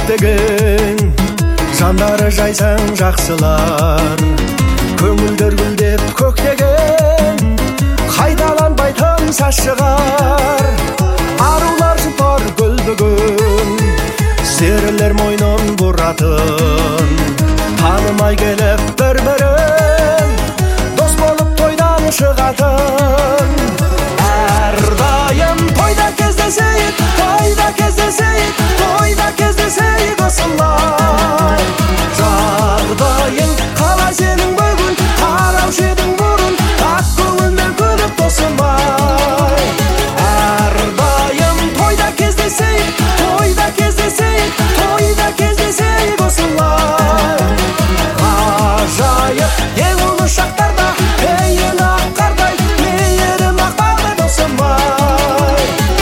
көктеген жандары жайсаң жақсылар, көңілдер гүлдеп көктеген қайталанбай тынса шығар. Арулар жұпар гүл бүгін, серілер мойнын бұратын, танымай келіп бір-бірін дос болып тойдан шығатын. Әрдайым тойда кездесейік, тойда кездесейік, тойда кездесейік осылай. Жағдайың қалай сенің бүгін, қараушы едің бұрын, ақ көңілмен күліп тосылмай. Әрдайым тойда кездесейік, тойда кездесейік, тойда кездесейік осылай. Ғажайып ең ұлы шақтарда, пейіл ақ қардай, мейірім ақ бағдай досым-ай.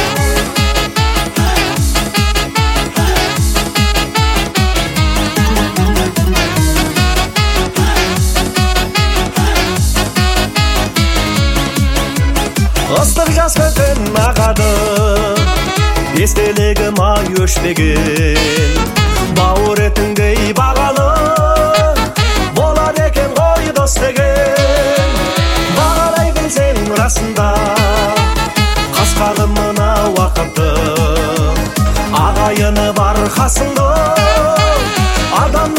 Ыстық жас күн ағады, естелігім ай өшпеген, бауыр етіңдей бағалы болады екен ғой дос деген. Бағалай білсең расында қасқағым мына уақытты, ағайыны бар қасыңда, адам